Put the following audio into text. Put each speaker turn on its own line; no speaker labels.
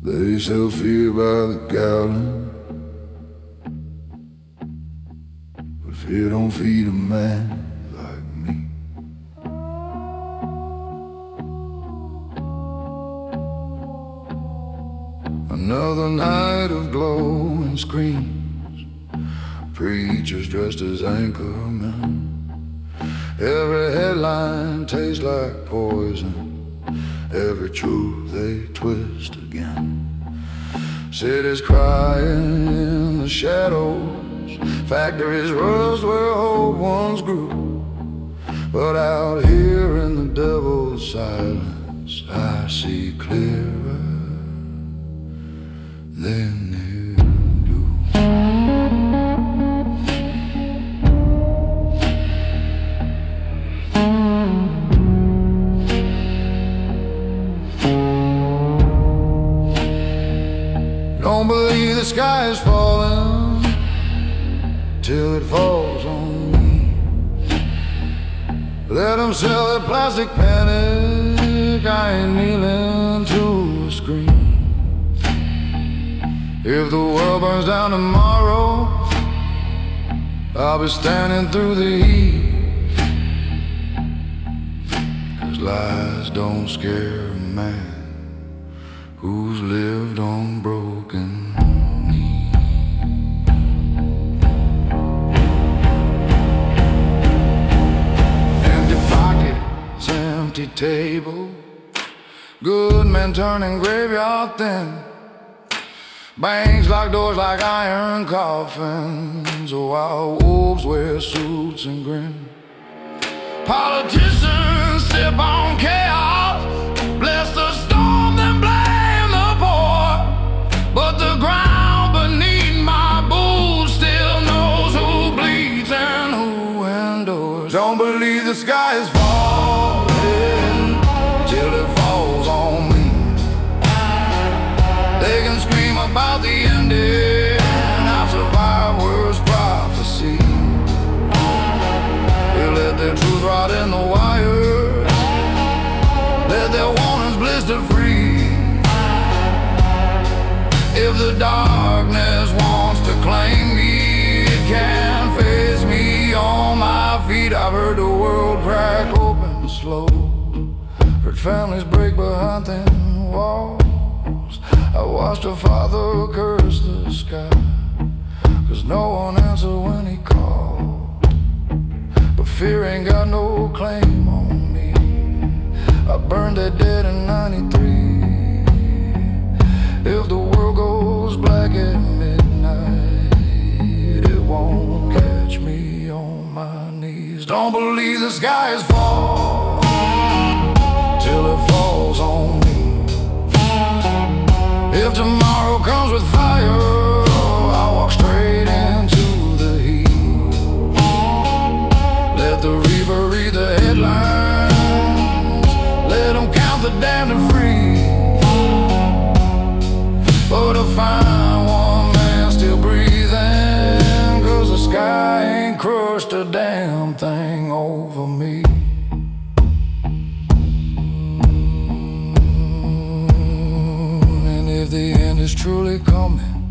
They sell fear by the gallon, but fear don't feed a man like me. Another night of glowing screens, preachers dressed as anchormen. Every headline tastes like poison, every truth they twist again. Cities crying in the shadows, factories rust where hope once grew. But out here in the devil's silence, I see clearer than you do. Don't believe the sky is falling till it falls on me. Let them sell their plastic panic, I ain't kneeling to a screen. If the world burns down tomorrow, I'll be standing through the heat. 'Cause lies don't scare a man who's lived on broken knees. Empty pockets, empty table, good men turning graveyard thin. Banks lock doors like iron coffins, while wolves wear suits and grin. Politicians sip on chaos, bless the storm, then blame the poor. But the ground beneath my boots still knows who bleeds and who endures. Don't believe the sky is falling till it falls on me. They can scream about the ending, I've survived worst prophecy. They let their truth rot in the wire, let their warnings blister free. If the darkness wants to claim me, it can't face me on my feet. I've heard the world crack open slow, heard families break behind thin walls. I watched a father curse the sky, 'cause no one answered when he called. But fear ain't got no claim on me. I burned that dead in 93. If the world goes black at midnight, it won't catch me on my knees. Don't believe the sky is falling till it falls on me. If tomorrow comes with fire, I'll walk straight into the heat. Let the reaper read the headlines, let them count the damned and free. But to find one man still breathing, 'cause the sky ain't crushed a damn thing over me. If the end is truly coming,